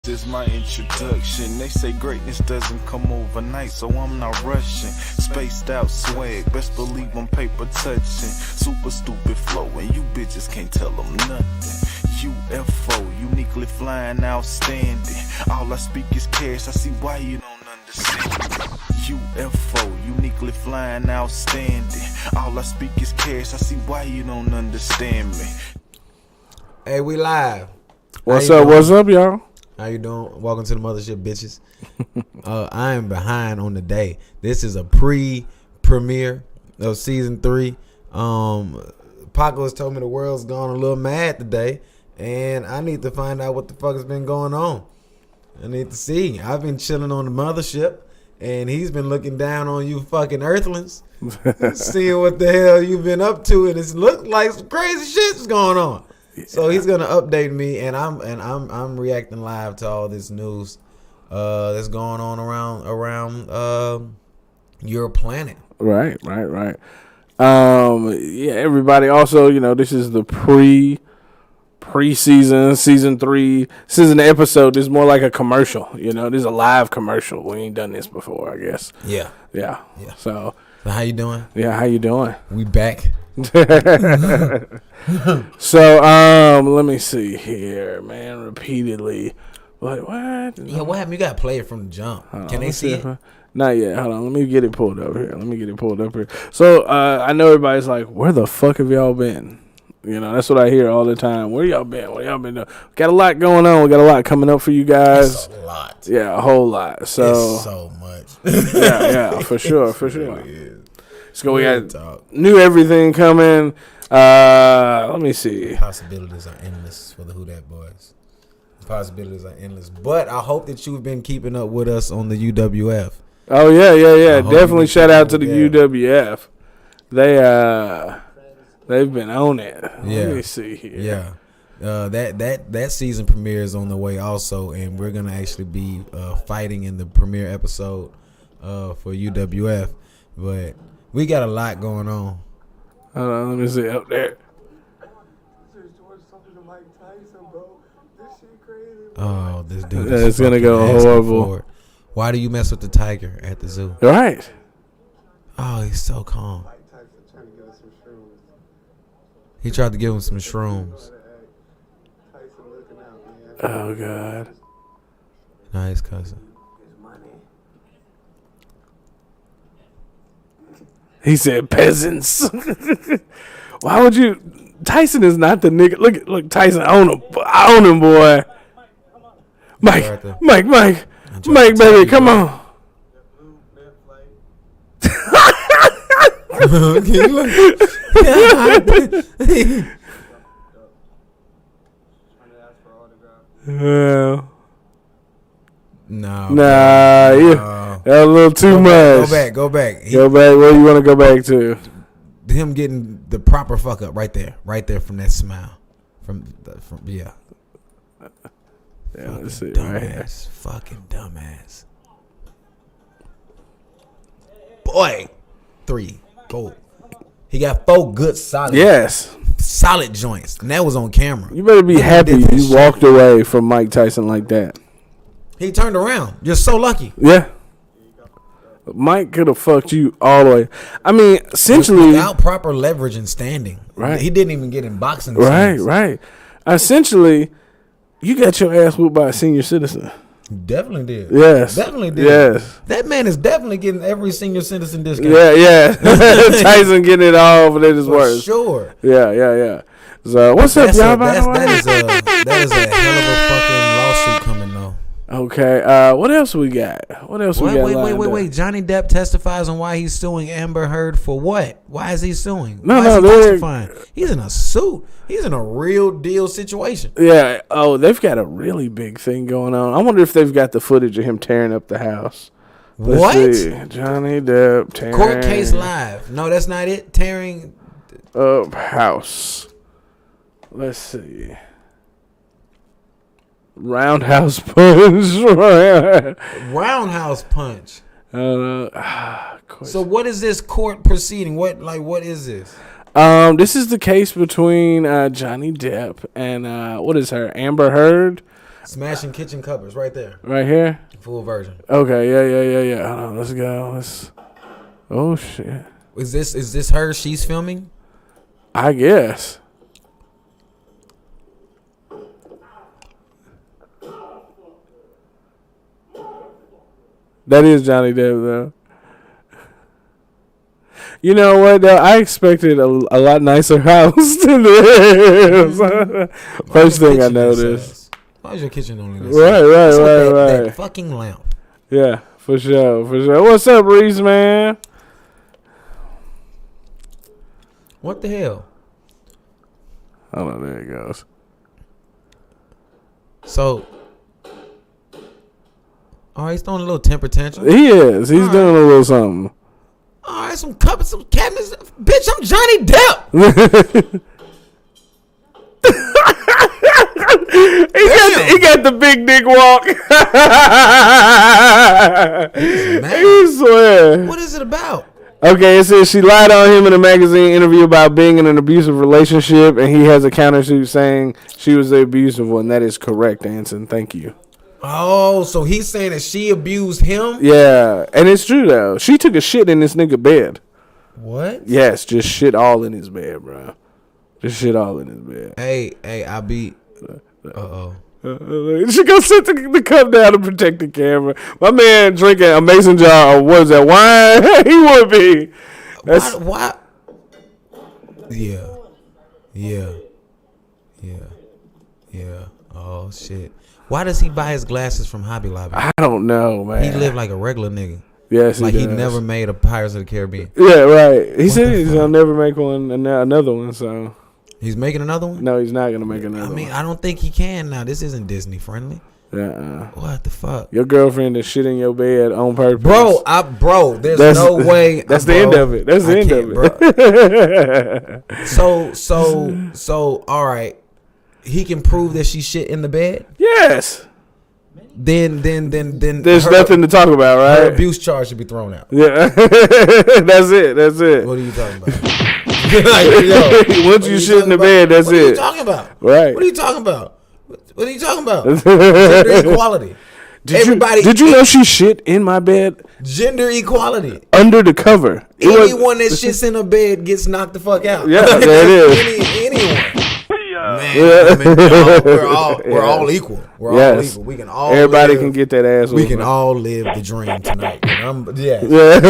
This is my introduction. They say greatness doesn't come overnight, so I'm not rushing. Spaced out swag, best believe I'm paper touching. Super stupid flow, and you bitches can't tell them nothing. UFO, uniquely flying, outstanding. All I speak is cash, I see why you don't understand. UFO, uniquely flying, outstanding. All I speak is cash, I see why you don't understand me. Hey, we live. What's up, y'all? How you doing? Welcome to the mothership, bitches. I am behind on the day. This is a pre-premiere of season 3. Apocalypse told me the world's gone a little mad today, and I need to find out what the fuck has been going on. I need to see. I've been chilling on the mothership, and he's been looking down on you fucking earthlings, seeing what the hell you've been up to, and it's looked like some crazy shit's going on. So he's gonna update me, and I'm reacting live to all this news that's going on around your planet. Right. Yeah, everybody. Also, this is the preseason, season 3. This isn't an episode. This is more like a commercial. This is a live commercial. We ain't done this before, I guess. Yeah. So how you doing? Yeah, how you doing? We back. So let me see here, man. Repeatedly, what? Yeah, what happened? You got to play it from the jump. Can they see it? Not yet. Hold on. Let me get it pulled up here. So I know everybody's like, where the fuck have y'all been? That's what I hear all the time. Where y'all been? What y'all been doing? Got a lot going on. We got a lot coming up for you guys. It's a lot. Yeah, a whole lot. So it's so much. yeah, for sure. So we got talk. New everything coming. Let me see. Possibilities are endless for the Who Dat Boys. Possibilities are endless. But I hope that you've been keeping up with us on the UWF. Oh yeah. Definitely shout out to the UWF. They've been on it. Yeah. Let me see here. Yeah. That season premiere is on the way also, and we're gonna actually be fighting in the premiere episode for UWF. But we got a lot going on. Hold on, let me see up there. Oh, this dude. It's gonna go horrible. Why do you mess with the tiger at the zoo? Right. Oh, he's so calm. He tried to give him some shrooms. Oh God. Nice cousin. He said peasants. Why would you? Tyson is not the nigga. Look, Tyson, I own him, boy. Mike, baby, come on. Well, no. A little too much. Go back. Go back. Where you want to go back to? Him getting the proper fuck up right there from that smile, yeah. Yeah, let's see. Dumbass, fucking dumbass. Boy, 3 gold. He got 4 good solid joints, and that was on camera. You better be happy you walked away from Mike Tyson like that. He turned around. You're so lucky. Yeah. Mike could have fucked you all the way. I mean, essentially, without proper leverage and standing. Right. He didn't even get in boxing. Right. Essentially, you got your ass whooped by a senior citizen. Definitely did. Yes. Definitely did. Yes. That man is definitely getting every senior citizen discount. Yeah. Tyson getting it all, but it is worse. Sure. Yeah. So, what's up, y'all? That is a hell of a fucking lawsuit coming, though. Okay. What else we got? Wait. Johnny Depp testifies on why he's suing Amber Heard for what? Why is he suing? No, why is he testifying? He's in a suit. He's in a real deal situation. Yeah. Oh, they've got a really big thing going on. I wonder if they've got the footage of him tearing up the house. Let's see. Johnny Depp tearing court case live. No, that's not it. Tearing up house. Let's see. Roundhouse punch. Roundhouse punch. So what is this court proceeding? What is this? This is the case between Johnny Depp and what is her, Amber Heard. Smashing kitchen cupboards right there. Right here? Full version. Okay, yeah. Hold on, let's go. Oh, shit. Is this her she's filming? I guess. That is Johnny Depp, though. You know what, though? I expected a lot nicer house than this. First thing I noticed. Why is your kitchen only this? Right. That fucking lamp. Yeah, for sure. What's up, Reese, man? What the hell? Hold on, there it goes. So, he's throwing a little temper tantrum. He is. He's All doing a little something. All right, some cupboards, some cabinets. Bitch, I'm Johnny Depp. He got the big dick walk. He swear. What is it about? Okay, it says she lied on him in a magazine interview about being in an abusive relationship, and he has a countersuit saying she was the abusive one. That is correct, Anson. Thank you. Oh, so he's saying that she abused him? Yeah, and it's true, though. She took a shit in this nigga bed. What? Yes, just shit all in his bed, bro. Just shit all in his bed. Hey, I be... Uh-oh. She gonna set the cup down to protect the camera. My man drinking a mason jar of what is that, wine? He would be. That's Why? Yeah. Oh, shit. Why does he buy his glasses from Hobby Lobby? I don't know, man. He lived like a regular nigga. Yes, like he does. never made a Pirates of the Caribbean. Yeah, right. He said the he's fuck? gonna never make another one. So He's making another one? no, he's not gonna make another I mean, one. I don't think he can now. This isn't Disney friendly. What the fuck? Your girlfriend is shit in your bed on purpose, Bro, there's no way. That's the end of it. That's the end of it. So, all right. He can prove that she shit in the bed. Yes. Then There's her- nothing to talk about, Her right? abuse charge should be thrown out. Yeah. That's it. What are you talking about? Like, yo, Once you shit in the bed, that's what are you it. talking about? Right. What are you talking about? What are you talking about? Gender equality. Did you know she shit in my bed? Gender equality. Under the cover. Anyone that shits in a bed gets knocked the fuck out. Yeah, there it is. Anyone. Man, Yeah. I mean, we're all equal. We're all equal. We can all. Everybody live, can get that ass. We can all live the dream tonight. Yeah.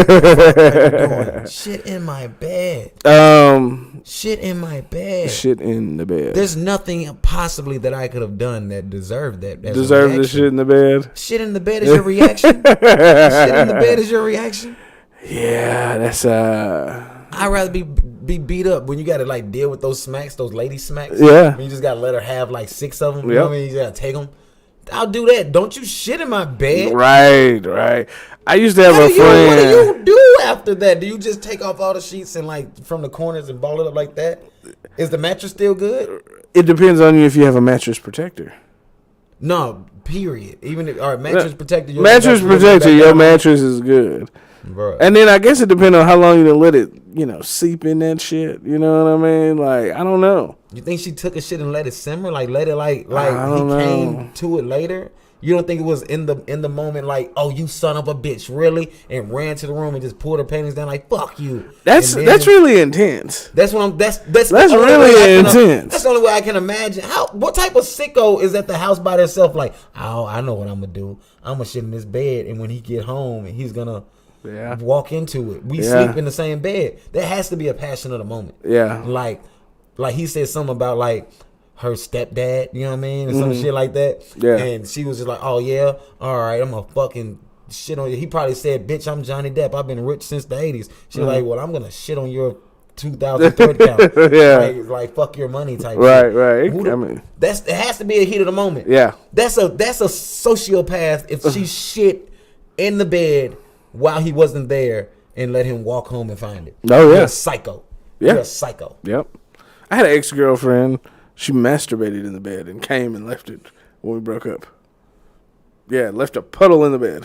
Yeah. Shit in my bed. Shit in my bed. Shit in the bed. There's nothing possibly that I could have done that deserved that. as a Deserve the reaction. shit in the bed. Shit in the bed is your reaction. Shit in the bed is your reaction. Yeah, that's I'd rather be beat up when you got to like deal with those smacks, those lady smacks. Yeah. When you just got to let her have like 6 of them. You Yep. know what I mean? You got to take them. I'll do that. Don't you shit in my bed. right. I used to have What a do friend. you do after that? Do you just take off all the sheets and like from the corners and ball it up like that? Is the mattress still good? It depends on you if you have a mattress protector. No, period. Even if, all right, mattress protector. Mattress protector, your mattress is good. Bro. And then I guess it depends on how long you done let it, seep in that shit. You know what I mean? Like, I don't know. You think she took a shit and let it simmer? Like let it like I he don't know. came to it later? You don't think it was in the moment like, oh, you son of a bitch, really? And ran to the room and just pulled her panties down like, fuck you. That's And then- really intense. That's what I'm. That's the only really way I can- intense. That's the only way I can imagine. What type of sicko is at the house by themselves? Like, oh, I know what I'm gonna do. I'm gonna shit in this bed, and when he get home, and he's gonna walk into it. We sleep in the same bed. There has to be a passion of the moment. Yeah. Like he said something about like her stepdad. You know what I mean? And some shit like that. Yeah. And she was just like, oh yeah, all right, I'm gonna fucking shit on you. He probably said, bitch, I'm Johnny Depp. I've been rich since the 80s. She's like, well, I'm gonna shit on your 2003 account. Yeah. Like fuck your money type Right, shit. right. Who the- I mean, it has to be a heat of the moment. yeah. That's a sociopath if she shit in the bed while he wasn't there and let him walk home and find it. Oh, yeah. You're a psycho. Yeah. You're a psycho. Yep. I had an ex-girlfriend. She masturbated in the bed and came and left it when we broke up. Yeah, left a puddle in the bed.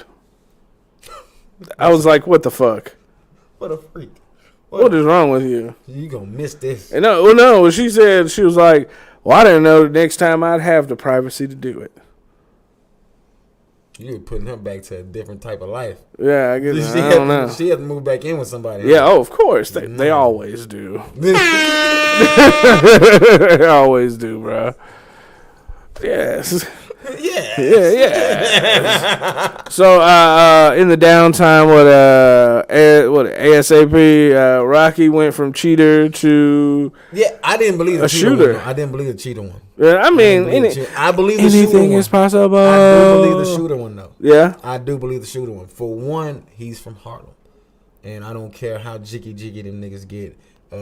I was like, what the fuck? What a freak. What is wrong with you? You gonna miss this. And no, she said, she was like, well, I didn't know the next time I'd have the privacy to do it. You're putting her back to a different type of life. Yeah, I guess. I don't know. She had to move back in with somebody. Yeah, oh, of course. They always do. They always do, bro. Yes. Yeah. So, in the downtime, what ASAP, Rocky went from cheater to I didn't believe the shooter. One. I didn't believe the cheater one. Yeah, I mean, I believe the shooter one. Anything is possible. I do believe the shooter one though. Yeah, I do believe the shooter one. For one, he's from Harlem, and I don't care how jiggy them niggas get.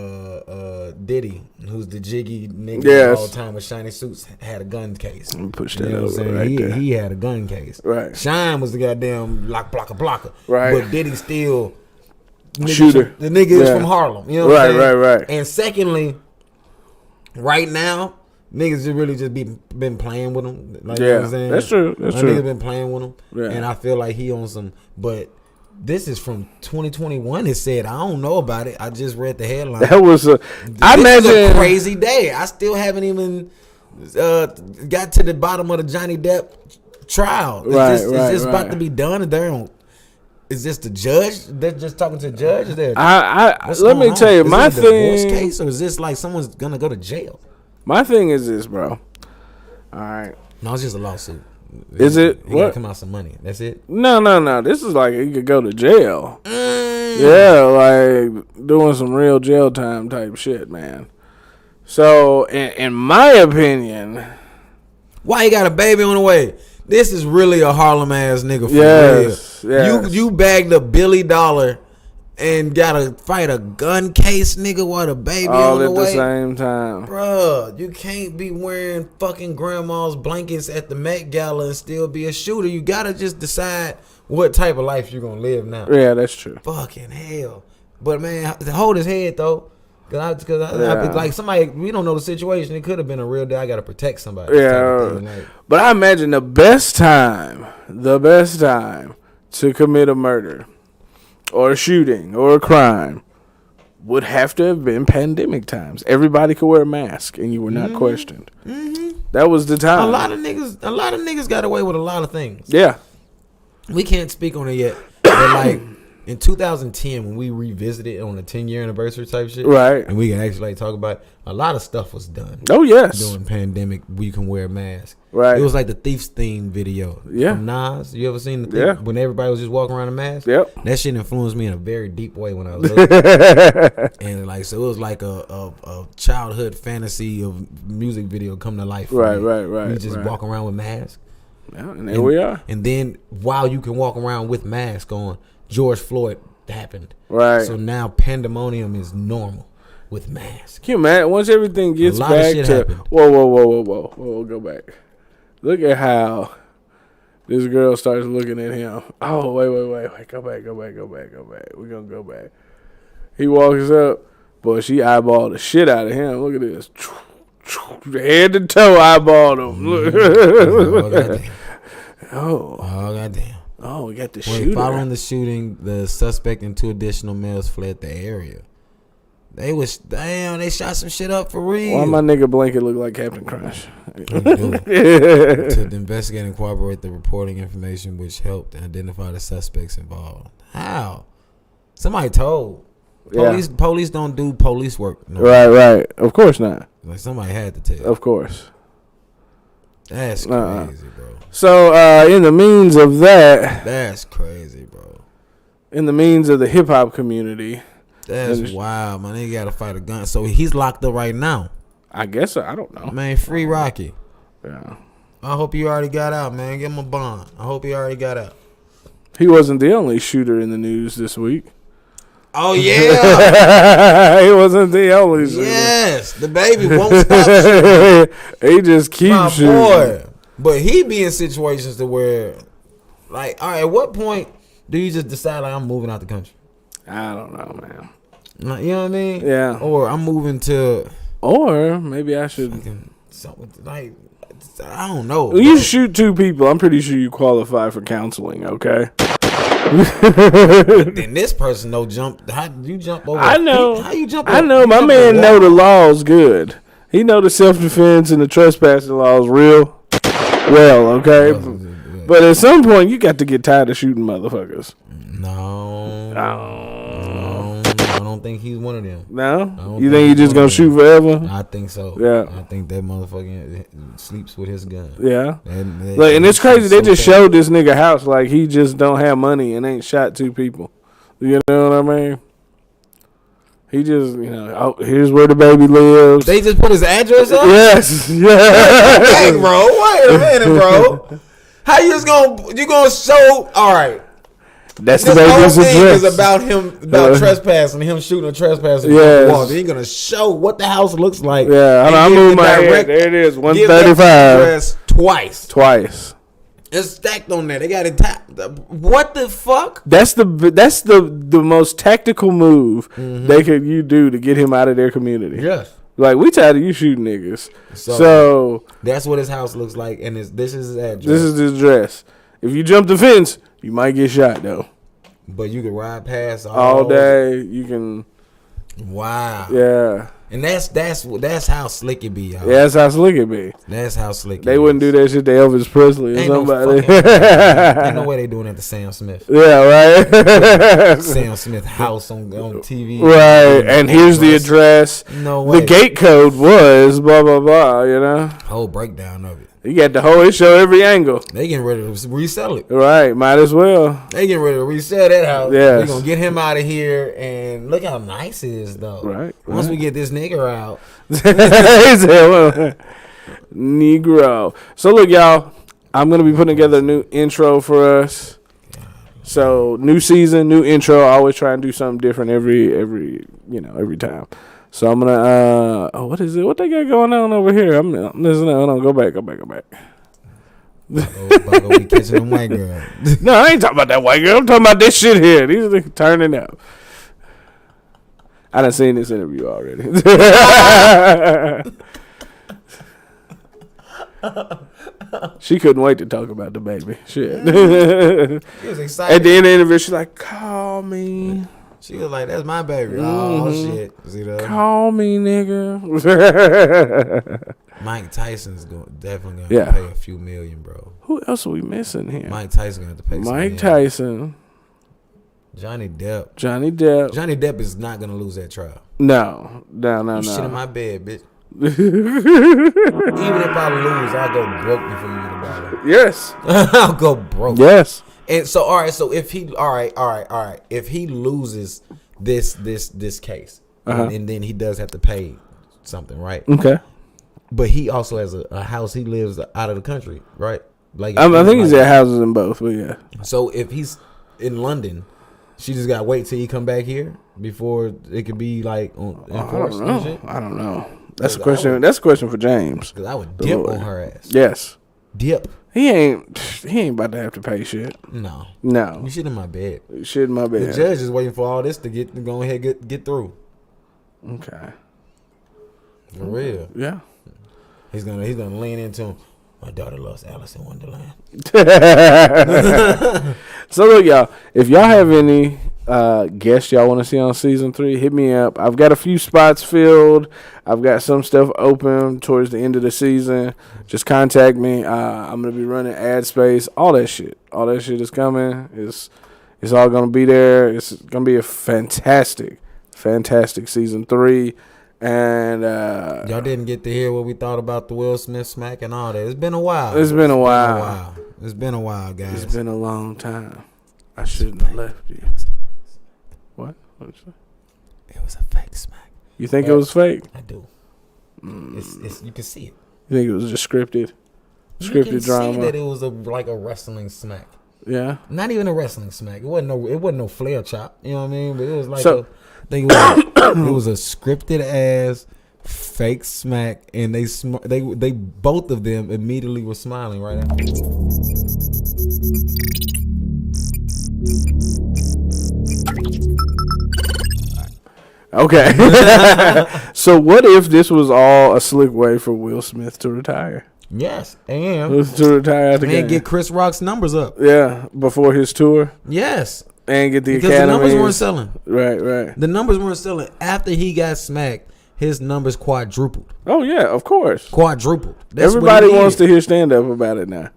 Diddy, who's the jiggy nigga all the time with shiny suits, had a gun case. Push that over right he, there. He had a gun case. Right. Shine was the goddamn blocker. Right. But Diddy still shooter. The nigga is from Harlem. You know what I'm saying? Right. And secondly, right now, niggas just really just been playing with him. Like, you know what I'm saying? That's true. Niggas been playing with him. Yeah. And I feel like he on some, but this is from 2021. It said, I don't know about it. I just read the headline. That was I imagine a crazy day. I still haven't even got to the bottom of the Johnny Depp trial. Is this about to be done? Is this the judge? They're just talking to the judge? Is there, let me tell you, my thing. Divorce case, or is this like someone's gonna go to jail? My thing is this, bro. All right. No, it's just a lawsuit. Is it? He gotta come out some money. That's it? No. This is like he could go to jail. Yeah, like doing some real jail time type shit, man. So, in my opinion, why he got a baby on the way? This is really a Harlem ass nigga for real. Yes. You bagged a Billy Dollar and gotta fight a gun case, nigga, while the baby all on the at way. the same time. Bruh, you can't be wearing fucking grandma's blankets at the Met Gala and still be a shooter. You gotta just decide what type of life you're gonna live now. Yeah, that's true. Fucking hell. But man, hold his head though. Cause I like somebody, we don't know the situation. It could have been a real day. I gotta protect somebody. Yeah. But I imagine the best time to commit a murder or a shooting or a crime would have to have been pandemic times. Everybody could wear a mask and you were not questioned. Mm-hmm. That was the time. A lot of niggas got away with a lot of things. Yeah. We can't speak on it yet. But like in 2010, when we revisited on the 10-year anniversary type shit, right? And we can actually like talk about it, a lot of stuff was done. Oh yes, during pandemic, you can wear a mask. Right. It was like the Thief's theme video. Yeah. From Nas. You ever seen the Thief? Yeah. When everybody was just walking around a mask? Yep. That shit influenced me in a very deep way when I was little. And like, so it was like a childhood fantasy of music video come to life. Right. You just walk around with masks. Yeah, and there we are. And then while you can walk around with mask on, George Floyd happened. Right. So now pandemonium is normal with masks. Can you imagine once everything gets back to whoa, go back. Look at how this girl starts looking at him. Oh, wait. Go back. We're going to go back. He walks up. Boy, she eyeballed the shit out of him. Look at this. Head to toe eyeballed him. Look. Oh, goddamn. Oh, we got the shooter. Following the shooting, the suspect and 2 additional males fled the area. They shot some shit up for real. Why my nigga blanket look like Captain Crunch? To investigate and corroborate the reporting information, which helped identify the suspects involved. How? Somebody told. Police don't do police work. No. Right. Of course not. Like somebody had to tell. Of course. That's crazy, bro. So, in the means of that. That's crazy, bro. In the means of the hip hop community. That's wild, man. They gotta fight a gun. So he's locked up right now. I guess so. I don't know. Man, free Rocky. Yeah. I hope he already got out, man. Give him a bond. I hope he already got out. He wasn't the only shooter in the news this week. Oh, yeah. He wasn't the only shooter. Yes. The baby won't stop shooting. He just keeps shooting. Boy. But he be in situations to where, like, all right, at what point do you just decide, like, I'm moving out the country? I don't know, man. Like, you know what I mean? Yeah. Or I'm moving to. Or maybe I should. Like, I don't know. When you shoot 2 people, I'm pretty sure you qualify for counseling, okay? Then this person jump. How you jump over? I know. How you jump? I know. My man know the laws good. He know the self-defense and the trespassing laws real well, okay? But at some point, you got to get tired of shooting motherfuckers. No. I don't think he's one of them. No? You think he's just going to shoot forever? I think so. Yeah. I think that motherfucker sleeps with his gun. Yeah. And it's crazy. They just showed this nigga house like he just don't have money and ain't shot 2 people. You know what I mean? He just, here's where the baby lives. They just put his address up? Yes. Yeah. Hey, bro. Wait a minute, bro. How you gonna show? All right. That's this the whole baby's thing address. is about trespassing, him shooting a trespasser. Yes. Wall. Then you're gonna show what the house looks like. Yeah, I moved my head. There it is, 135. Twice. It's stacked on there. They got it tapped. What the fuck? That's the most tactical move you do to get him out of their community. Yes. Like, we tired of you shooting niggas. So that's what his house looks like, and this is his address. This is his address. If you jump the fence, you might get shot though. But you can ride past all day. You can. Wow. Yeah. And that's how slick it be, y'all. Yeah, that's how slick it be. That's how slick it They wouldn't do that shit to Elvis Presley or somebody. Ain't no way they doing that to Sam Smith. Yeah, right. Sam Smith house on TV. Right. And here's the address. No way. The gate code was blah, blah, blah, Whole breakdown of it. You got the whole show every angle. They getting ready to resell it. Right, might as well. They getting ready to resell that house. Yes. We're gonna get him out of here, and look how nice it is, though. Right. Once we get this nigger out. Negro. So look, y'all, I'm gonna be putting together a new intro for us. So new season, new intro. I always try and do something different every time. So I'm gonna what is it? What they got going on over here? I'm listening. Hold on, go back. Bago be catching them white girl. No, I ain't talking about that white girl. I'm talking about this shit here. These are turning up. I done seen this interview already. She couldn't wait to talk about the baby. Shit. She was excited. At the end of the interview, she's like, "Call me." She was like, "That's my baby." Oh shit! See that? Call me, nigga. Mike Tyson's definitely gonna pay a few million, bro. Who else are we missing here? Mike Tyson gonna have to pay. Mike Tyson. Johnny Depp. Johnny Depp is not gonna lose that trial. No. You shit in my bed, bitch. Even if I lose, I'll go broke before you get a bottle. Yes. I'll go broke. Yes. And so, all right. So if he, all right. If he loses this case, and then he does have to pay something, right? Okay. But he also has a house. He lives out of the country, right? Like I think he's at houses in both. But yeah. So if he's in London, she just got to wait till he come back here before it could be like enforced. I don't know. That's a question. That's a question for James. Because I would dip on her ass. Yes. Dip. He ain't about to have to pay shit. No. You shit in my bed. Shit in my bed. The judge is waiting for all this to go ahead get through. Okay. For real. Yeah. He's gonna lean into him. My daughter loves Alice in Wonderland. So look, y'all, if y'all have any guests y'all want to see on season 3, hit me up. I've got a few spots filled. I've got some stuff open towards the end of the season. Just contact me. I'm gonna be running ad space. All that shit is coming. It's all gonna be there. It's gonna be a fantastic season 3. And y'all didn't get to hear what we thought about the Will Smith smack and all that. It's been a while. It's been a while, guys. It's been a long time. I shouldn't have left you. What? What'd you say? It was a fake smack. You think it was fake? I do. It's you can see it. You think it was just scripted drama? You can see that it was like a wrestling smack. Yeah. Not even a wrestling smack. It wasn't no flare chop. You know what I mean? But it was like I think it was a scripted ass fake smack, and they both of them immediately were smiling right after. Okay. So what if this was all a slick way for Will Smith to retire? Yes, and to retire out the game. And get Chris Rock's numbers up. Yeah, before his tour. Yes. And get the because Academy. The numbers weren't selling. Right. The numbers weren't selling. After he got smacked, his numbers quadrupled. Oh, yeah, of course. Quadrupled. Everybody wants to hear stand-up about it now.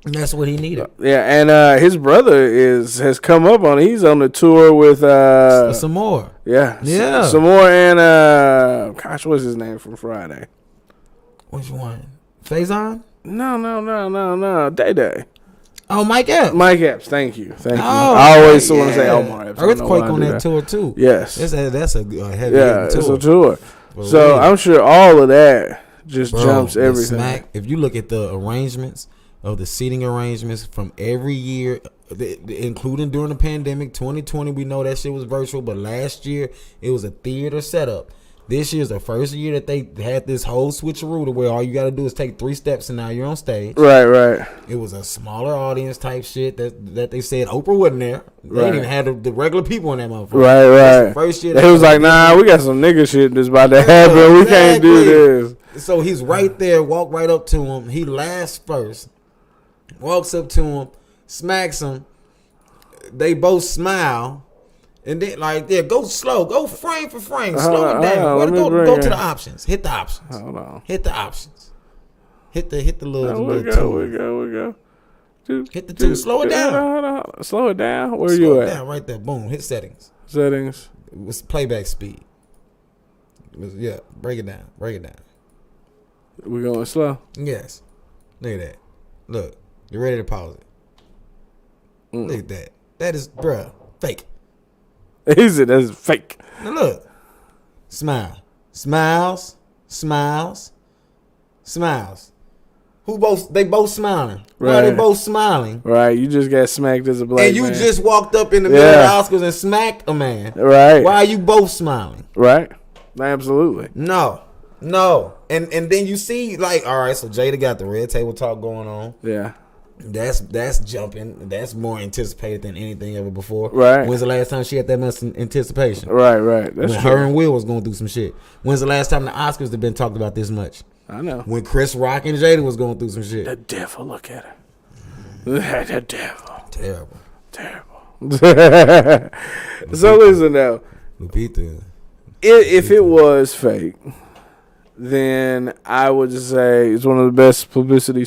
And that's what he needed. Yeah, and his brother has come up on. He's on the tour with Some more. Yeah. Yeah. Some more and gosh, what's his name from Friday? Which one? Faison? No. Day. Oh, Mike Epps. Mike Epps, thank you. Oh, I always want to say yeah. Omar Epps. I don't know Earthquake why I on do that tour too. Yes. That's a heavy It's tour. a tour. For So real. I'm sure all of that just Bro, jumps the everything. Smack, if you look at the arrangements of the seating arrangements from every year, including during the pandemic, 2020, we know that shit was virtual, but last year it was a theater setup. This year's the first year that they had this whole switcheroo to where all you got to do is take 3 steps and now you're on stage. Right. It was a smaller audience type shit that they said Oprah wasn't there. They Right. didn't even have the regular people in that motherfucker. Right. That's the first year They was like, nah, we got some nigga shit that's about to happen. We can't do this. So he's right there, walk right up to him. He laughs first, walks up to him, smacks him. They both smile. And then, go slow. Go frame for frame. Slow it down. let me Go to bring the it. options. Hit the options. Hold on. Hit the options. Hit the little We tool. go. Hit the two. Slow it down. Hold on. Slow it down. Where Slow you it at? down right there. Boom. Hit settings. Settings. What's playback speed? Yeah. Break it down. We going slow. Yes. Look at that. Look. You ready to pause it? Look at that. That is, bruh, fake. Is it? That's fake. Now look. Smile. Smiles. They both smiling. Why are they Right. both smiling? Right. You just got smacked as a black And you man. just walked up in the middle Yeah. of the Oscars and smacked a man. Right. Why are you both smiling? Right. Absolutely. No. And then you see, all right, so Jada got the red table talk going on. Yeah. That's jumping. That's more anticipated than anything ever before. Right. When's the last time she had that much anticipation? Right. That's When true. her and Will was going through some shit. When's the last time the Oscars have been talked about this much? I know. When Chris Rock and Jada was going through some shit. The devil, look at her. The devil. Terrible. So listen now. Lupita. If it was fake, then I would say it's one of the best publicity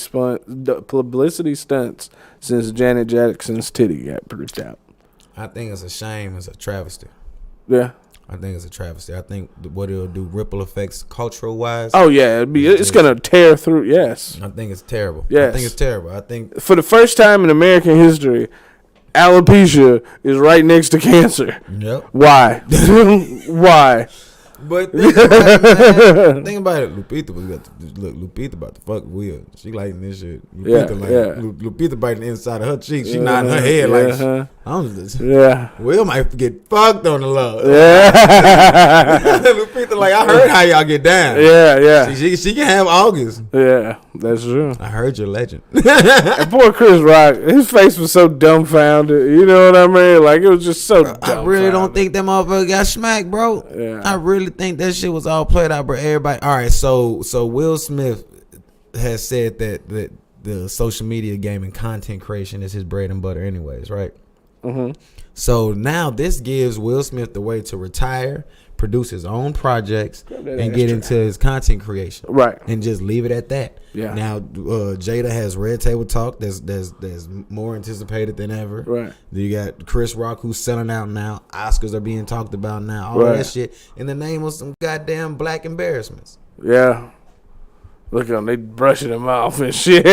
stunts since Janet Jackson's titty got produced out. I think it's a shame. It's a travesty. Yeah. I think it's a travesty. I think what it'll do, ripple effects, cultural wise. Oh yeah, it's gonna tear through. Yes. I think it's terrible. Yes. I think it's terrible. I think For the first time in American history, alopecia is right next to cancer. Yep. Why? Why? But think about it, man. Think about it. Lupita about to fuck Will. She liking this shit. Lupita biting the inside of her cheek. She nodding her head like I'm just, Yeah. Will might get fucked on the love. Yeah. Lupita like, I heard how y'all get down. Yeah. She can have August. Yeah. That's true. I heard your legend. And poor Chris Rock, his face was so dumbfounded. You know what I mean? Like, it was just so I really don't think that motherfucker got smacked, bro. Yeah. I really think that shit was all played out, bro. Everybody. All right, so Will Smith has said that the social media game and content creation is his bread and butter, anyways, right? Mm-hmm. So now this gives Will Smith the way to retire, produce his own projects, and get into his content creation, Right. and just leave it at that. Yeah. Now Jada has Red Table Talk. That's more anticipated than ever. Right. You got Chris Rock who's selling out now. Oscars are being talked about now. All Right. that shit in the name of some goddamn black embarrassments. Yeah. Look at them. They brushing him off and shit.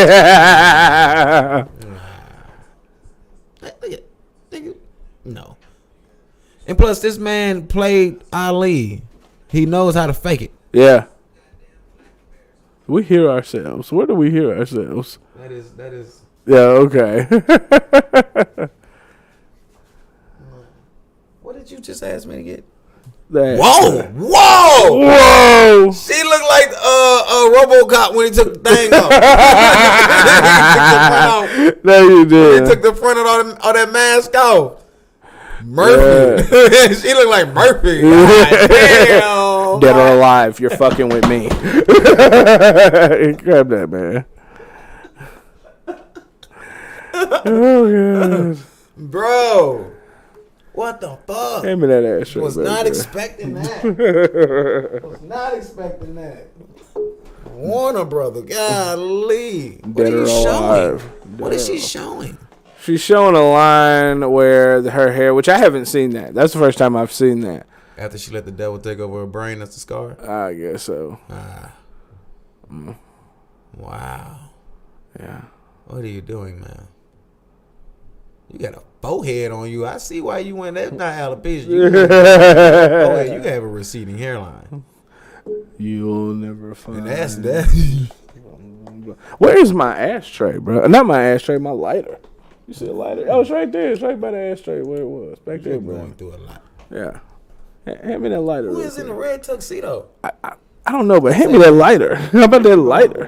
Nigga, no. And plus, this man played Ali. He knows how to fake it. Yeah. We hear ourselves. Where do we hear ourselves? That is. Yeah, okay. What did you just ask me to get? That. Whoa! Whoa! She looked like RoboCop when he took the thing off. No, you He did. took the front of all that mask off. Murphy. She looked like Murphy. God damn. Dead or alive, you're fucking with me. Grab that, man. Oh, God. Bro. What the fuck? Hand me that ass. Was right not there. expecting that. Was not expecting that. Warner Brother. Golly. What Dead are or you showing? alive. What is she showing? She's showing a line where her hair, which I haven't seen that. That's the first time I've seen that. After she let the devil take over her brain, that's the scar? I guess so. Wow. Yeah. What are you doing, man? You got a forehead on you. I see why you went. That's not alopecia. You have a receding hairline. You'll never find. And that's that. Where's my ashtray, bro? Not my ashtray, my lighter. You see a lighter? Oh, it's right there. It's right by the ashtray where it was. Back there, You're bro. going through a lot. Yeah. Hand me that lighter. Who real is in quick. the red tuxedo? I don't know, but hand me that lighter. How about that lighter?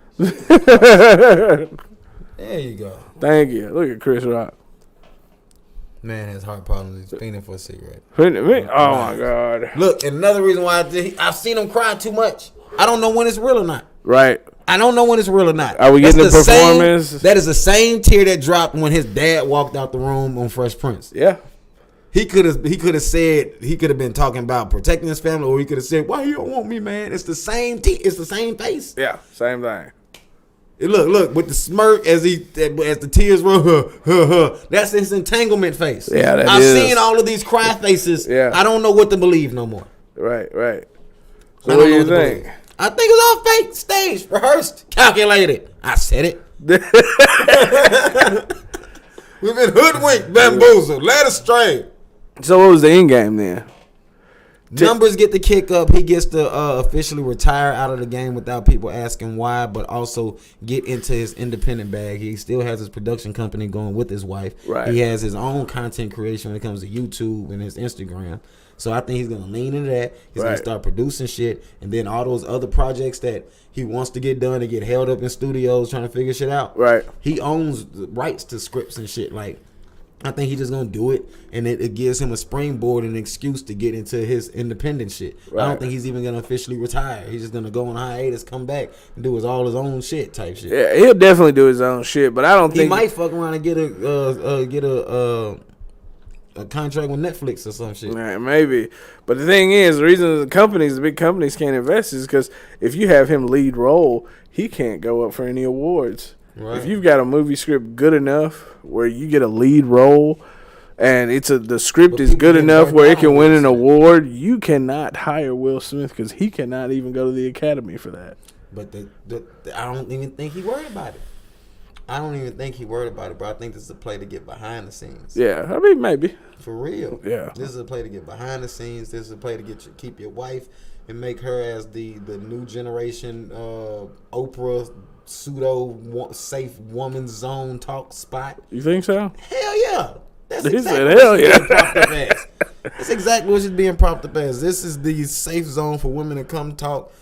There you go. Thank you. Look at Chris Rock. Man has heart problems. He's fiending for a cigarette. Oh, my God. Look, and another reason why I've seen him cry too much. I don't know when it's real or not. Right. I don't know when it's real or not. Are we getting the performance? That is the same tear that dropped when his dad walked out the room on Fresh Prince. Yeah. He could have said, he could have been talking about protecting his family, or he could have said, "Why you don't want me, man?" It's the same it's the same face. Yeah. Same thing. Look with the smirk as the tears roll. That's his entanglement face. Yeah, I've seen all of these cry faces. Yeah. I don't know what to believe no more. Right. So I what don't do know you what to think? believe. I think it was all fake, staged, rehearsed, calculated. I said it. We've been hoodwinked, bamboozled, led astray. So what was the end game then? Numbers get the kick up. He gets to officially retire out of the game without people asking why, but also get into his independent bag. He still has his production company going with his wife. Right. He has his own content creation when it comes to YouTube and his Instagram. So I think he's going to lean into that. He's going Right. to start producing shit. And then all those other projects that he wants to get done, to get held up in studios trying to figure shit out. Right. He owns the rights to scripts and shit. Like, I think he's just gonna do it, and it gives him a springboard and an excuse to get into his independent shit. Right. I don't think he's even gonna officially retire. He's just gonna go on hiatus, come back, and do his own shit type shit. Yeah, he'll definitely do his own shit, but I don't He think might fuck around and get a contract with Netflix or some shit. Right, maybe. But the thing is, the reason the big companies can't invest is because if you have him lead role, he can't go up for any awards. Right. If you've got a movie script good enough where you get a lead role and the script But is people good get enough burnt where out it can on win Will an Smith. award, you cannot hire Will Smith because he cannot even go to the Academy for that. But I don't even think he worried about it. I don't even think he worried about it, bro. I think this is a play to get behind the scenes. Yeah, I mean, maybe. For real. Yeah. This is a play to get behind the scenes. This is a play to keep your wife and make her as the new generation Oprah safe woman zone talk spot. You think so? Hell yeah. That's He exactly said, what hell she's yeah. being propped up as. That's exactly what she's being propped up as. This is the safe zone for women to come talk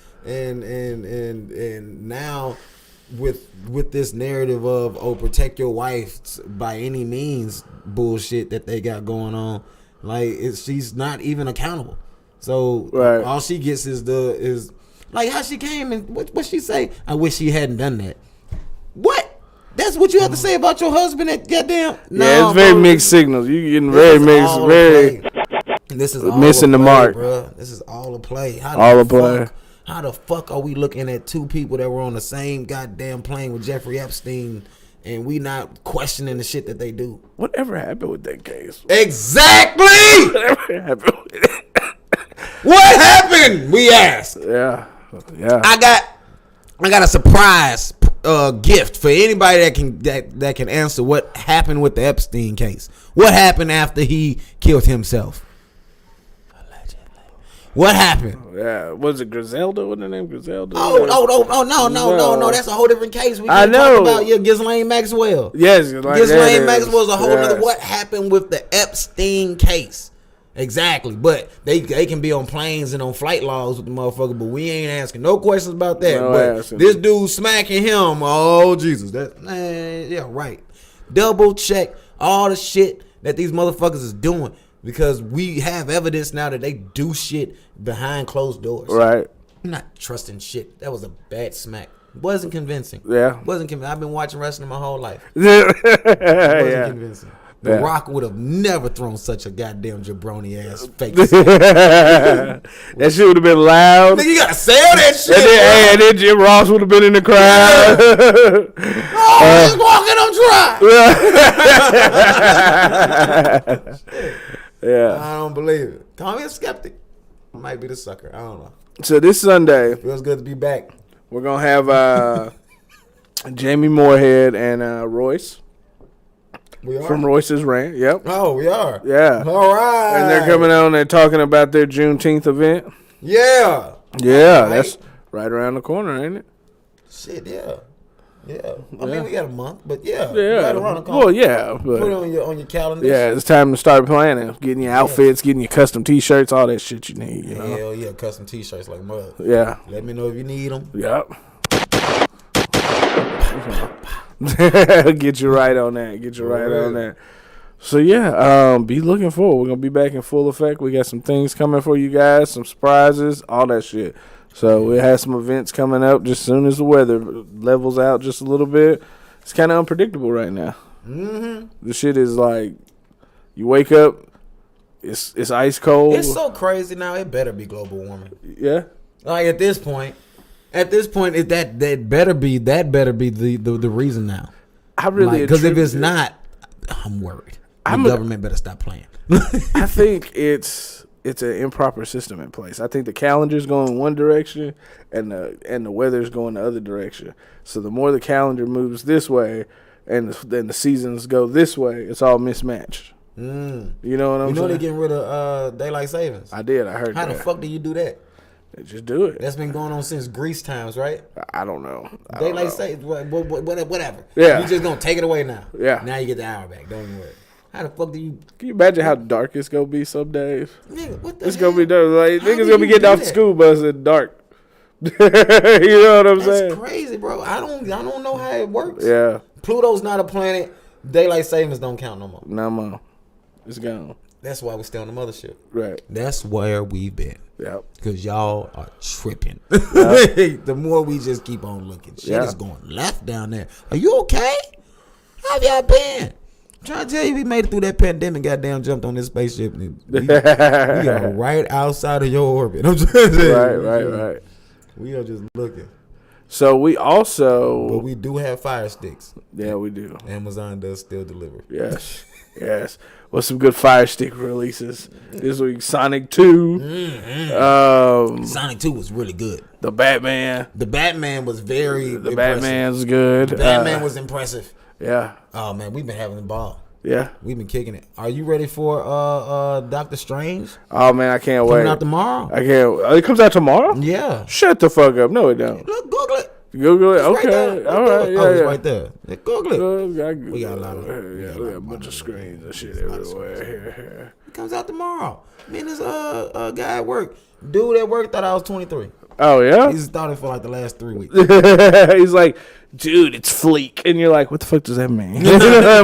and now with this narrative of protect your wife by any means bullshit that they got going on, like she's not even accountable. So Right. all she gets is like how she came and what she say? I wish she hadn't done that. What? That's what you have to say about your husband? That goddamn Yeah, it's very mixed signals. You getting very mixed, very This is all missing a the play, mark. bruh. This is all a play. How the fuck are we looking at two people that were on the same goddamn plane with Jeffrey Epstein and we not questioning the shit that they do? Whatever happened with that case? Exactly! Whatever happened with it? What happened? We asked. Yeah. Yeah. I got a surprise gift for anybody that can answer what happened with the Epstein case. What happened after he killed himself? What happened? Yeah. Was it Griselda? What's her name? Griselda? No. That's a whole different case. We I can't know. talk about Ghislaine Maxwell. Yes. Like Ghislaine Maxwell's a whole yes. nother. What happened with the Epstein case? Exactly. But they can be on planes and on flight logs with the motherfucker, but we ain't asking no questions about that. No but asking. this dude smacking him, oh Jesus. Yeah, right. Double check all the shit that these motherfuckers is doing. Because we have evidence now that they do shit behind closed doors. Right. I'm not trusting shit. That was a bad smack. Wasn't convincing. Yeah. Wasn't convincing. I've been watching wrestling my whole life. Wasn't Yeah. convincing. The Yeah. Rock would have never thrown such a goddamn jabroni ass fake. That shit would have been loud. Nigga, you gotta sell that shit. And then Jim Ross would have been in the crowd. Oh, he's walking on dry. Yeah. I don't believe it. Call me a skeptic. I might be the sucker. I don't know. So this Sunday, Feels good to be back. we're going to have Jamie Moorhead and Royce We are. from Royce's Rant. Yep. Oh, we are. Yeah. All right. And they're coming on and talking about their Juneteenth event. Yeah. Yeah, Right. that's right around the corner, ain't it? Shit, yeah. Yeah. I mean, we got a month, but yeah. Yeah. Right around the corner. Well, yeah. Put it But on your calendar. yeah, it's time to start planning. Getting your outfits, getting your custom T-shirts, all that shit you need, you know? Hell yeah. Custom t-shirts like mud. Yeah. Let me know if you need them. Yep. Get you right on that. Get you right on that. So yeah, be looking forward. We're gonna be back in full effect. We got some things coming for you guys, some surprises, all that shit. So we have some events coming up just as soon as the weather levels out just a little bit. It's kind of unpredictable right now. Mm-hmm. The shit is like, you wake up, it's ice cold. It's so crazy now. It better be global warming. Yeah. Like at this point, it that better be the reason now. I really Because if it's attribute it- not, I'm worried. The I'm- government better stop playing. I think it's an improper system in place. I think the calendar's going one direction and the weather's going the other direction. So the more the calendar moves this way and then the seasons go this way, it's all mismatched. Mm. You know what I'm You know saying? they're getting rid of daylight savings. I did. I heard How that. the fuck do you do that? They just do it. That's been going on since Greece times, right? I don't know. I don't Daylight know. savings, whatever. Yeah. You just gonna take it away now. Yeah. Now you get the hour back. Don't even worry. How the fuck do you? Can you imagine how dark it's gonna be some days? Nigga, what the It's hell? gonna be dark. Like How niggas do gonna be you getting do off the that? school bus in dark. You know what I'm That's saying? crazy, bro. I don't know how it works. Yeah. Pluto's not a planet. Daylight savings don't count no more. No more. It's gone. That's why we're still on the mothership. Right. That's where we've been. Yep. Because y'all are tripping. The more we just keep on looking. Shit Yeah. is going left down there. Are you okay? How have y'all been? I'm trying to tell you, we made it through that pandemic, goddamn jumped on this spaceship. We are right outside of your orbit. I'm trying to tell you. Right. We are just looking. So we But also, we do have Fire Sticks. yeah, we do. Amazon does still deliver. Yes, yes. Well, some good Fire Stick releases this week. Sonic 2, Sonic 2 was really good. the Batman. The Batman was very The impressive. Batman's good. The Batman was impressive. Yeah, Oh man, we've been having the ball. yeah. We've been kicking it. Are you ready for Doctor Strange Oh man, I can't coming wait. out tomorrow? I can't. It comes out tomorrow. Yeah. Shut the fuck up. No, it don't. Look, Google it. Google it. It's right Okay. there. All right. Yeah, it's yeah. right there. Yeah, Google it. We got a lot of- yeah, we got a bunch of screens and shit everywhere. Here. It comes out tomorrow. Me and this guy at work. Dude at work thought I was 23. Oh yeah. He's thought it for like the last 3 weeks. He's like, dude, it's Fleek, and you're like, what the fuck does that mean? You know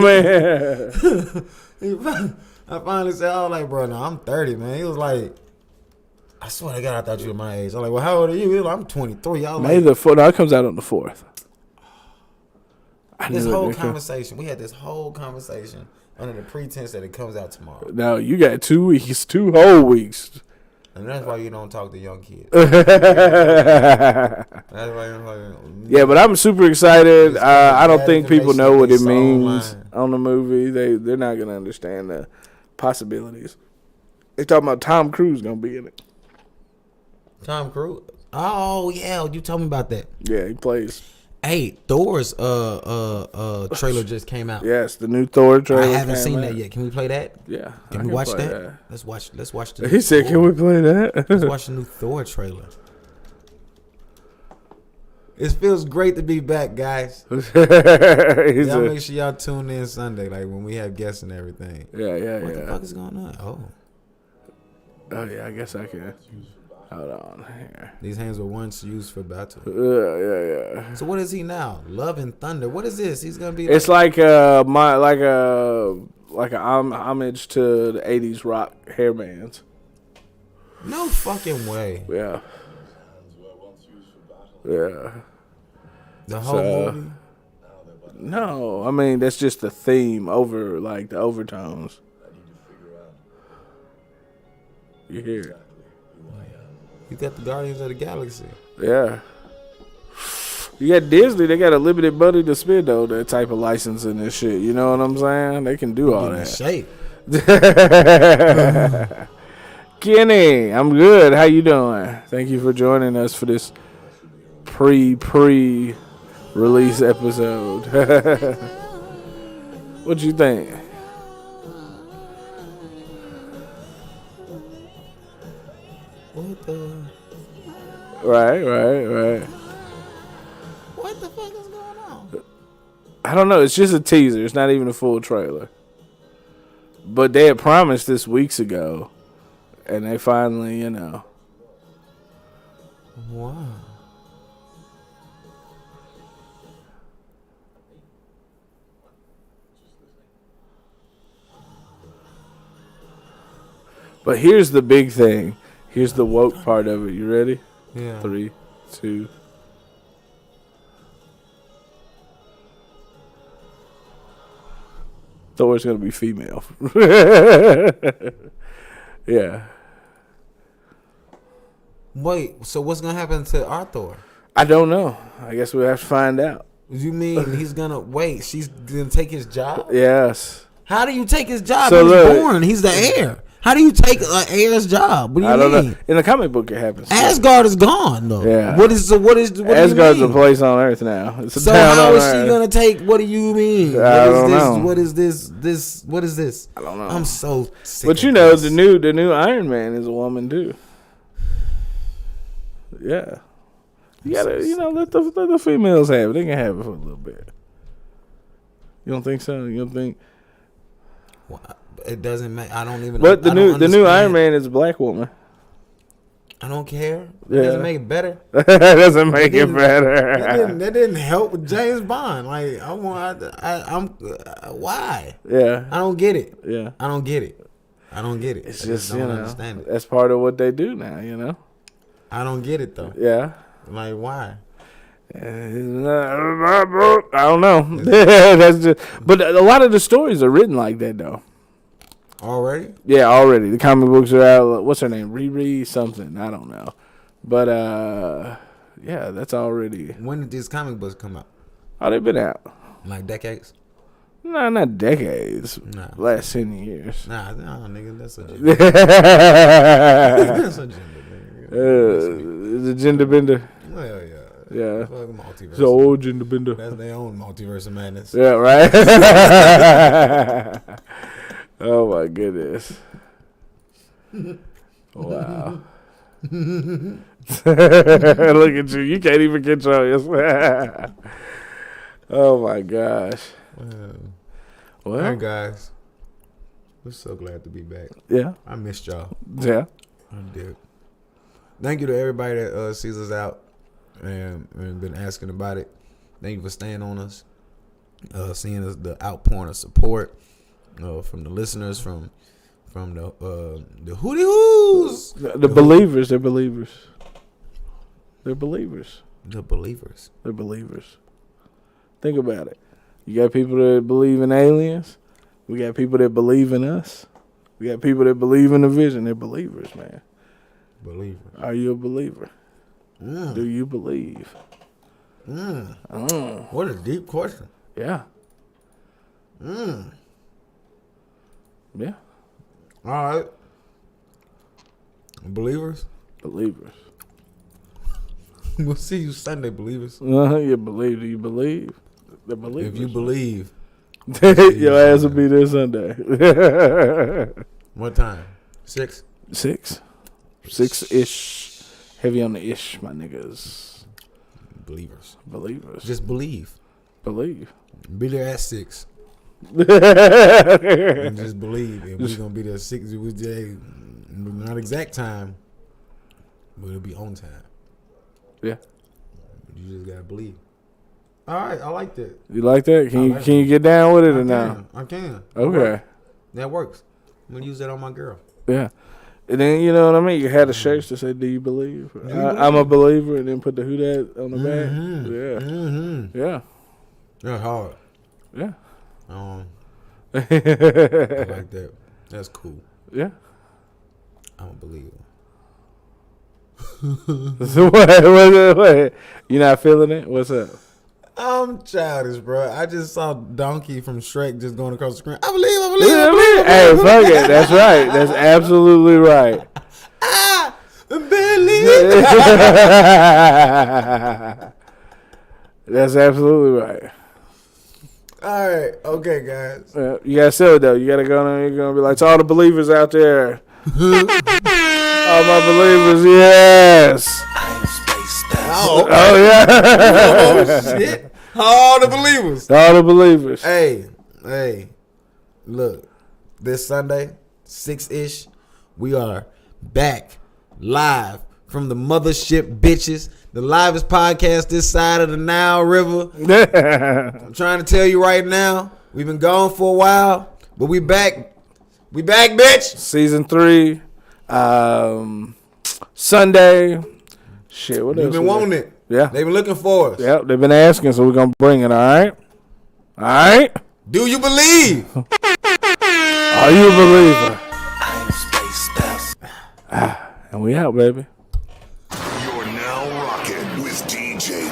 what I mean? I finally said, I was like, bro, no, I'm 30, man. He was like, I swear to God, I thought you were my age. I'm like, well, how old are you? He was like, I'm 23. I was May like, the 4th. No, it comes out on the 4th. I this knew it, whole nigga. conversation, we had this whole conversation under the pretense that it comes out tomorrow. No, you got 2 weeks, 2 whole weeks. And that's why you don't talk to young kids. Yeah, That's why you don't but I'm super excited. It's I don't bad think people information know that what they it saw means online. on the movie. They're not gonna understand the possibilities. They talking about Tom Cruise gonna be in it. Tom Cruise. Oh yeah, you told me about that. Yeah, he plays. Hey, Thor's trailer just came out. Yes, the new Thor trailer. I haven't came seen out. that yet. Can we play that? Yeah, Can I we watch play that? Let's watch the He said, "Can we play Let's that?" watch the new Thor trailer. It feels great to be back, guys. He Y'all said, make sure y'all tune in Sunday, like when we have guests and everything. yeah. What the fuck is going on? Oh yeah, I guess I can. Hold on here. These hands were once used for battle. Yeah. So what is he now? Love and Thunder. What is this? He's gonna be. It's like a homage to the '80s rock hair bands. No fucking way. Yeah. The The whole movie. No, I mean that's just the theme over like the overtones. You hear it? You got the Guardians of the Galaxy. Yeah. You got Disney, they got a limited money to spend though, that type of licensing and shit. You know what I'm saying? They can do all that. Shape. Kenny, I'm good. How you doing? Thank you for joining us for this pre-release episode. What you think? What the? Right. What the fuck is going on? I don't know. It's just a teaser. It's not even a full trailer. But they had promised this weeks ago, and they finally, you know. Wow. But here's the big thing. Here's the woke part of it. You ready? Yeah. 3, 2. Thor's gonna be female. Yeah. Wait, so what's gonna happen to our Thor? I don't know. I guess we'll have to find out. You mean he's gonna wait? She's gonna take his job? Yes. How do you take his job? So He's look- born. He's the heir. How do you take an heir's job? What do you I don't mean? know. In the comic book, it happens. Asgard is gone though. Yeah. What Asgard's do you a mean? place on Earth now. It's a So town how on is Earth. she gonna take? What do you mean? I don't know. What is this? What is this? I don't know. I'm so sick. But of you know, this. the new Iron Man is a woman too. Yeah. You gotta, let the females have it. They can have it for a little bit. You don't think so? You don't think? Well, it doesn't make. I don't even. But the I don't new understand. Iron Man is a black woman. I don't care. It Yeah. doesn't make it better. That doesn't make it That better. didn't help with James Bond. Like I'm why? Yeah. I don't get it. Yeah. I don't get it. I don't get it. It's I just, don't understand it. that's part of what they do now, you know? I don't get it though. Yeah. Like why? I don't know. That's just, but a lot of the stories are written like that, though. Already? Yeah, already. The comic books are out. What's her name? Riri something. I don't know. But, yeah, that's already. When did these comic books come out? Oh, they've been out. Like decades? No, not decades. Nah. Last 10 years. Nah, nigga, that's a gender. That's a gender, nigga. The gender bender. Well, yeah. Yeah. Fuck multiverse. It's the old gender bender. That's their own multiverse of madness. Yeah, right? Oh, my goodness. Wow. Look at you. You can't even control yourself. Oh, my gosh. Well, Well, hey guys, we're so glad to be back. yeah. I missed y'all. Yeah. I did. Thank you to everybody that sees us out and been asking about it. Thank you for staying on us, seeing us, the outpouring of support from the listeners, from the hootie hoos, The believers, they're believers. They're believers. the believers. They're believers. Think about it. You got people that believe in aliens. We got people that believe in us. We got people that believe in the vision. They're believers, man. Believers. Are you a believer? Do you believe? What a deep question. Yeah. Yeah. All right. Believers. Believers. We'll see you Sunday, believers. You believe. Do you believe? The believers. If you believe, your ass will be there Sunday. what time? 6? 6. 6-ish. Heavy on the ish, my niggas. Believers. Believers. Just believe. Believe. Be there at 6. And just believe. And we're going to be there 6. It was not exact time, but it'll be on time. Yeah. You just got to believe. All right. I like that. You like that? Can I you like can you get down with it or I not? can. Okay. That works. I'm going to use that on my girl. Yeah. And then you know what I mean. You had the shirts that say "Do you believe?" I'm a believer, and then put the "Who that" on the back. Yeah. Mm-hmm. Yeah. That's hard. Yeah. I like that. That's cool. Yeah. I don't believe it. So what? You not feeling it? What's up? I'm childish, bro. I just saw Donkey from Shrek just going across the screen. I believe. Hey, fuck it. That's right. That's absolutely right. I believe. That's absolutely right. All right. Okay, guys. You gotta sell it though. You gotta go and you're gonna be like, to all the believers out there. All my believers, yes. Oh, yeah. oh shit. All the believers. All the believers. Hey. Look, this Sunday, 6-ish, we are back live from the mothership bitches, the livest podcast this side of the Nile River. I'm trying to tell you right now, we've been gone for a while, but we back. We back, bitch. Season 3, Sunday. Shit, what else? You've been wanting it. Yeah. They've been looking for us. Yep, they've been asking, so we're gonna bring it. All right. All right. Do you believe? Are you a believer? And we out, baby. You're now rocking with DJ.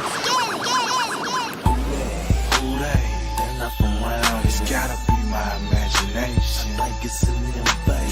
Who they? They're not from around. It's gotta be my imagination. Like it's in them